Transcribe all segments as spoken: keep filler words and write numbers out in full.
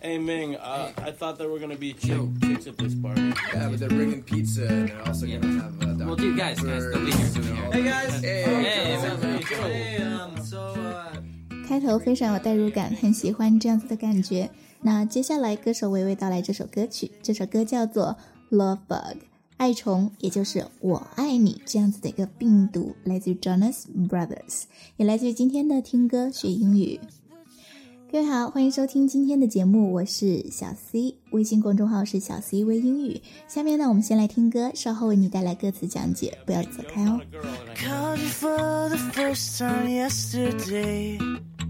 Hey Ming, uh, I thought there were gonna be chick, chicks at this party. Yeah, but they're bringing pizza and they're also Yeah. gonna have. Uh, Well, dude, guys, guys, they'll be here, they'll be here. Hey guys. Hey, Hey, what's up, man? hey, um, so, uh... 开头非常有代入感，很喜欢这样子的感觉。那接下来歌手娓娓道来这首歌曲，这首歌叫做 Love Bug 爱虫，也就是我爱你这样子的一个病毒，来自于 Jonas Brothers， 也来自于今天的听歌学英语。各位好，欢迎收听今天的节目，我是小 C， 微信公众号是小 C 微英语。下面呢，我们先来听歌，稍后为你带来歌词讲解，不要走开哦。 Called you for the first time yesterday.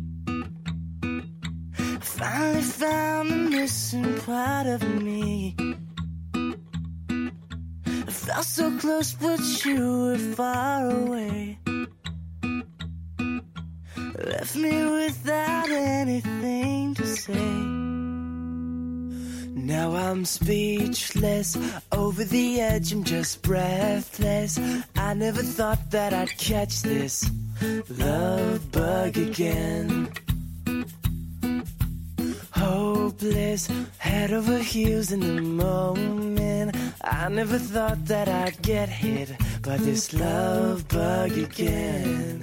Finally found the missing part of me. I felt so close, but you were far away. Left me without anything to say. Now I'm speechless, over the edge, I'm just breathless. I never thought that I'd catch this love bug again. Hopeless, head over heels in the moment. I never thought that I'd get hit by this love bug again.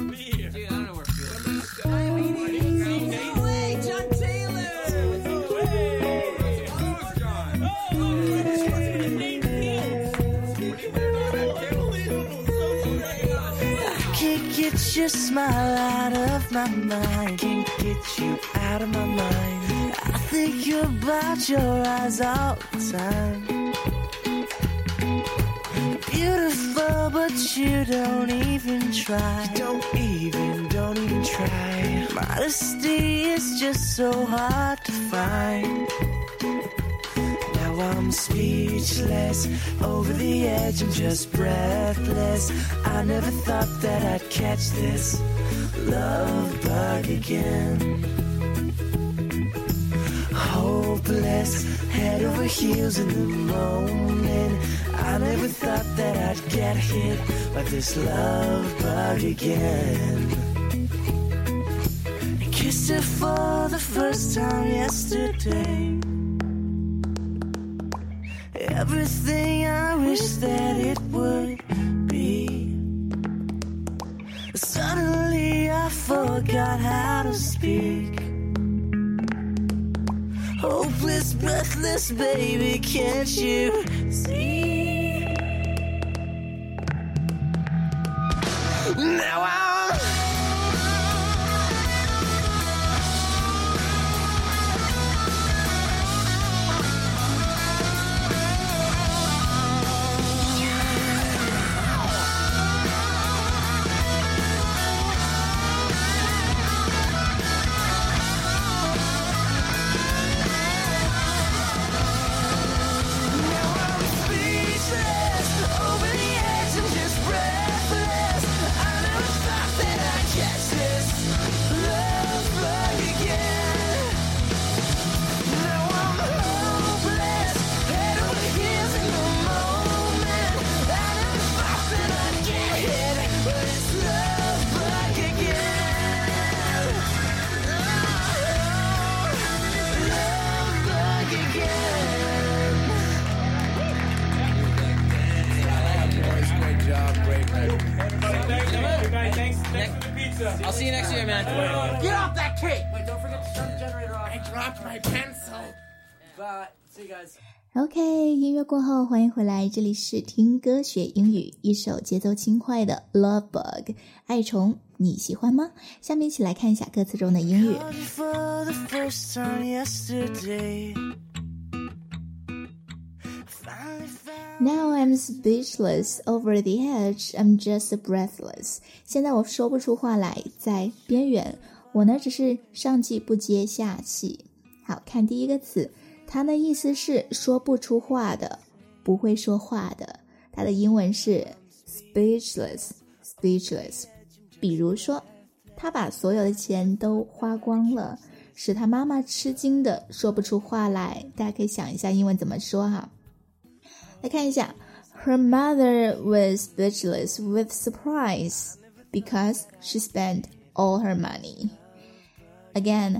Get your smile out of my mind. Can't get you out of my mind. I think about your eyes all the time. Beautiful, but you don't even try. You don't even, don't even try. Modesty is just so hard to find. I'm speechless, over the edge, I'm just breathless. I never thought that I'd catch this love bug again. Hopeless, head over heels in the moment. I never thought that I'd get hit by this love bug again. I kissed her for the first time yesterday. Everything I wish that it would be. Suddenly I forgot how to speak. Hopeless, breathless, baby, can't you see? Now I'm I'll see you next year, man. Get off that cake! Wait, don't forget to turn the generator off. I dropped my pencil. Bye. See you guys. OK， 音乐过后，欢迎回来，这里是听歌学英语，一首节奏轻快的 Love Bug 爱虫，你喜欢吗？下面一起来看一下歌词中的音乐。Now I'm speechless, over the edge, I'm just breathless. 现在我说不出话来，在边缘，我呢只是上气不接下气。好，看第一个词，它的意思是说不出话的，不会说话的。它的英文是 speechless, speechless。比如说，他把所有的钱都花光了，使他妈妈吃惊的说不出话来。大家可以想一下英文怎么说哈。来看一下 Her mother was speechless with surprise because she spent all her money. Again,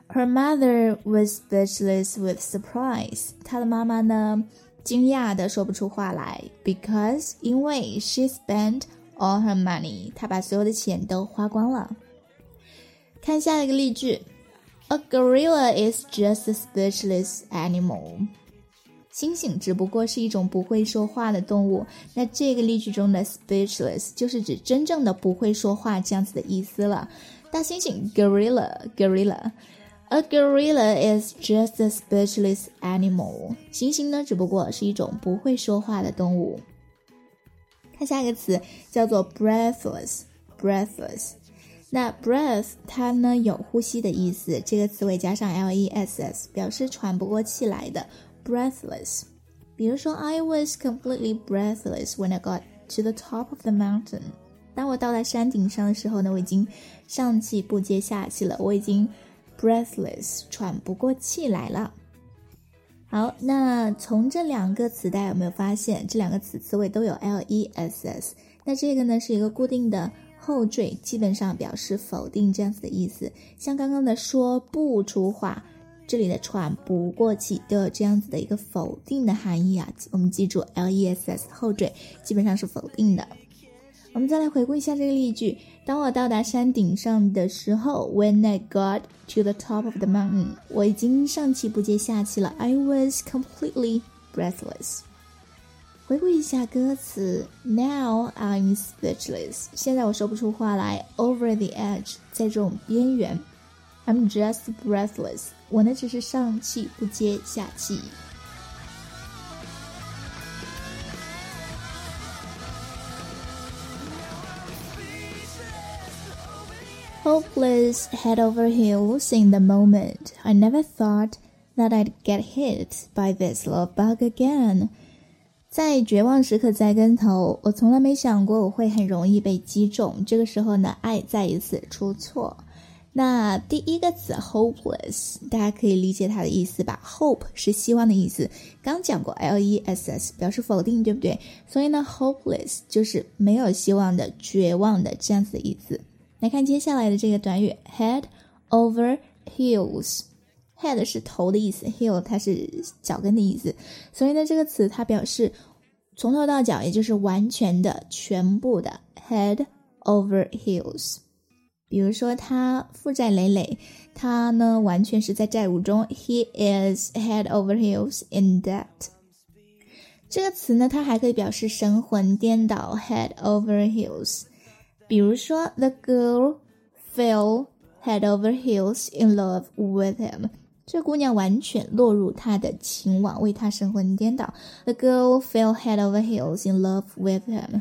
Her mother was speechless with surprise. 她的妈妈呢，惊讶的说不出话来 ，because 因为 she spent all her money. 她把所有的钱都花光了。看下一个例句 ，A gorilla is just a speechless animal. 猩猩只不过是一种不会说话的动物。那这个例句中的 speechless 就是指真正的不会说话这样子的意思了。大猩猩 gorilla gorilla。A gorilla is just a speechless animal. 猩猩呢，只不过是一种不会说话的动物。看下一个词叫做 breathless breathless。那 breath 它呢有呼吸的意思，这个词尾加上 less 表示喘不过气来的 breathless。比如说 I was completely breathless when I got to the top of the mountain. 当我到达山顶上的时候呢，我已经上气不接下气了，我已经breathless 喘不过气来了。好，那从这两个词大家有没有发现这两个词词尾都有 less？ 那这个呢是一个固定的后缀，基本上表示否定这样子的意思。像刚刚的说不出话，这里的喘不过气都有这样子的一个否定的含义啊。我们记住 less 后缀基本上是否定的。我们再来回顾一下这个例句，当我到达山顶上的时候 When I got to the top of the mountain, 我已经上气不接下气了 I was completely breathless. 回顾一下歌词 Now I'm speechless. 现在我说不出话来 Over the edge, 在这种边缘 I'm just breathless. 我呢只是上气不接下气。Hopeless head over heels in the moment. I never thought that I'd get hit by this love bug again. 在绝望时刻栽跟头，我从来没想过我会很容易被击中。这个时候呢，爱再一次出错。那第一个词 hopeless 大家可以理解它的意思吧， hope 是希望的意思，刚讲过 less 表示否定，对不对？所以呢 hopeless 就是没有希望的，绝望的这样子的意思。来看接下来的这个短语 head over heels. Head 是头的意思， heel 它是脚跟的意思，所以呢这个词它表示从头到脚，也就是完全的全部的 head over heels。 比如说他负债累累，他呢完全是在债务中， he is head over heels in debt。 这个词呢它还可以表示神魂颠倒 head over heels。比如说 The girl fell head over heels in love with him. 这姑娘完全落入他的情网，为他神魂颠倒。The girl fell head over heels in love with him.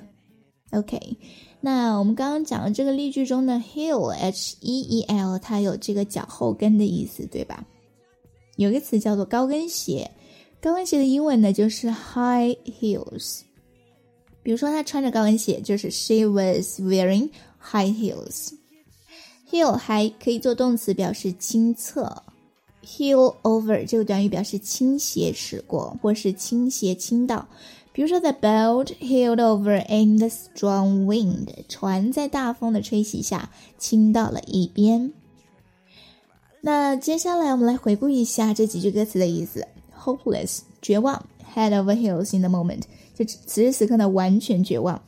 OK, 那我们刚刚讲的这个例句中的 heel, H E E L, 它有这个脚后跟的意思，对吧？有一个词叫做高跟鞋，高跟鞋的英文呢就是 high heels。比如说她穿着高跟鞋，就是 she was wearing high heels。 heel 还可以做动词表示亲侧， heel over 这个短语表示倾斜驶过或是倾斜倾倒。比如说 the boat heeled over in the strong wind, 船在大风的吹袭下倾到了一边。那接下来我们来回顾一下这几句歌词的意思。 hopeless 绝望， head over heels in the moment 就此时此刻的完全绝望。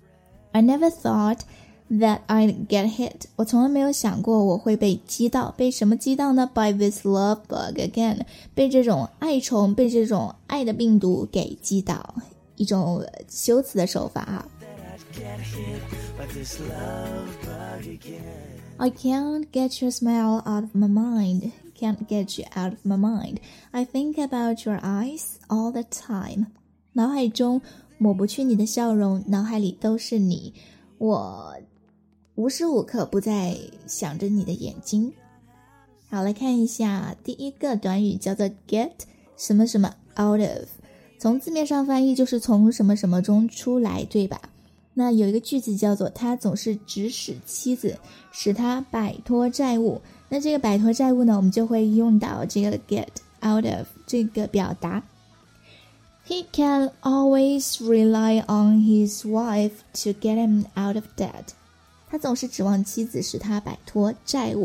I never thought that I'd get hit. 我从来没有想过我会被击到，被什么击到呢？ By this love bug again. 被这种爱虫，被这种爱的病毒给击倒，一种修辞的手法啊。I can't get your smile out of my mind. Can't get you out of my mind. I think about your eyes all the time. 脑海中抹不去你的笑容，脑海里都是你，我无时无刻不在想着你的眼睛。好，来看一下第一个短语叫做 get 什么什么 out of， 从字面上翻译就是从什么什么中出来，对吧？那有一个句子叫做他总是指使妻子使他摆脱债务，那这个摆脱债务呢，我们就会用到这个 get out of 这个表达。He can always rely on his wife to get him out of debt. 他总是指望妻子使他摆脱债务。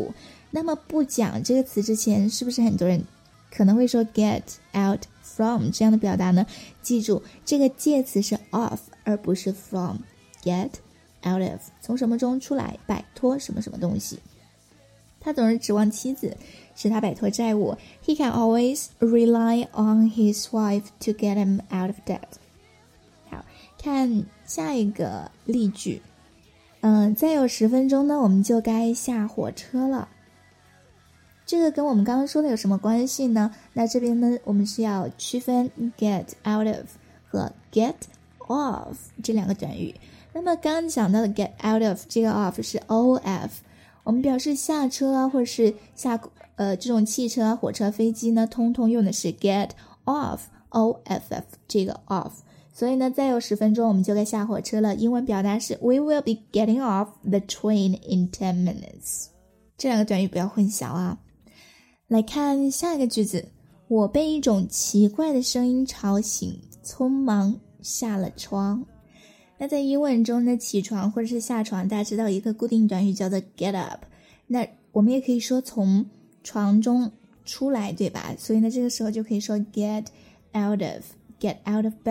那么不讲这个词之前，是不是很多人可能会说 get out from 这样的表达呢？记住，这个介词是 of 而不是 from。 get out of 从什么中出来，摆脱什么什么东西。他总是指望妻子使他摆脱债务。 He can always rely on his wife to get him out of debt。 好，看下一个例句。嗯、呃，再有十分钟呢，我们就该下火车了。这个跟我们刚刚说的有什么关系呢？那这边呢，我们是要区分 get out of 和 get off 这两个短语。那么刚刚讲到的 get out of 这个 off 是 of， 我们表示下车啊，或者是下呃这种汽车、火车、飞机呢，通通用的是 get off O F F 这个 off。所以呢，再有十分钟我们就该下火车了。英文表达是 We will be getting off the train in ten minutes。 这两个短语不要混淆啊。来看下一个句子，我被一种奇怪的声音吵醒，匆忙下了床。那在英文中呢，起床或者是下床，大家知道一个固定短语叫做 get up。 那我们也可以说从床中出来，对吧？所以呢，这个时候就可以说 get out of get out of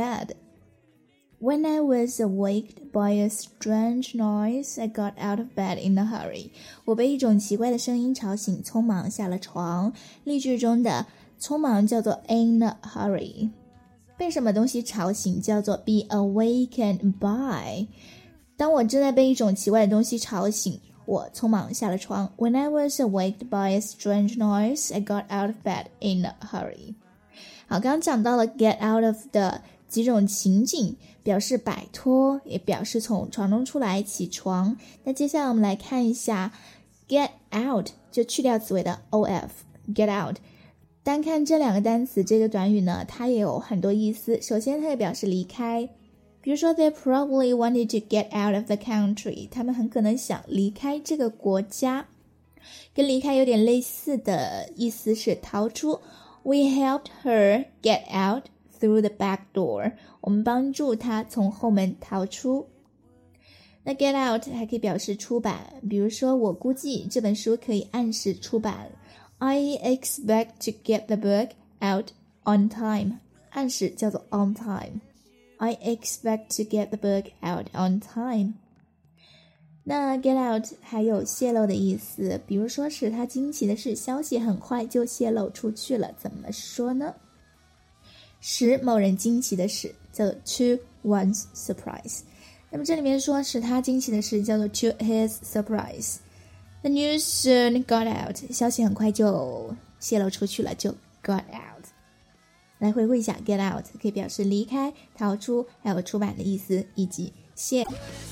bed。When I was awaked by a strange noise, I got out of bed in a hurry. 我被一种奇怪的声音吵醒，匆忙下了床。例句中的匆忙叫做 in a hurry。 被什么东西吵醒叫做 be awakened by。 当我正在被一种奇怪的东西吵醒，我匆忙下了床。 When I was awaked by a strange noise, I got out of bed in a hurry。 好，刚刚讲到了 get out of 的几种情景，表示摆脱，也表示从床中出来，起床。那接下来我们来看一下 get out， 就去掉词尾的 of get out。 单看这两个单词，这个短语呢，它也有很多意思。首先它也表示离开，比如说 they probably wanted to get out of the country， 他们很可能想离开这个国家。跟离开有点类似的意思是逃出， We helped her get out through the back door， 我们帮助她从后门逃出。那 get out 还可以表示出版，比如说我估计这本书可以按时出版。I expect to get the book out on time， 按时叫做 on time。 I expect to get the book out on time。 那 get out 还有泄露的意思，比如说使他惊奇的是，消息很快就泄露出去了。怎么说呢？使某人惊奇的事叫做 to one's surprise。 那么这里面说使他惊奇的事叫做 to his surprise。 The news soon got out， 消息很快就泄露出去了，就 got out。 来回顾一下 get out 可以表示离开、逃出，还有出版的意思，以及泄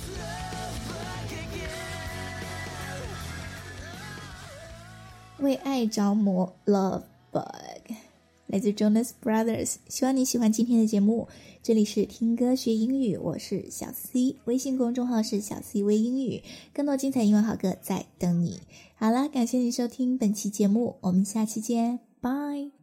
为爱着魔 Love Bug， 来自 Jonas Brothers。 希望你喜欢今天的节目，这里是听歌学英语，我是小 C， 微信公众号是小 C 微英语，更多精彩英文好歌在等你。好啦，感谢你收听本期节目，我们下期见，拜。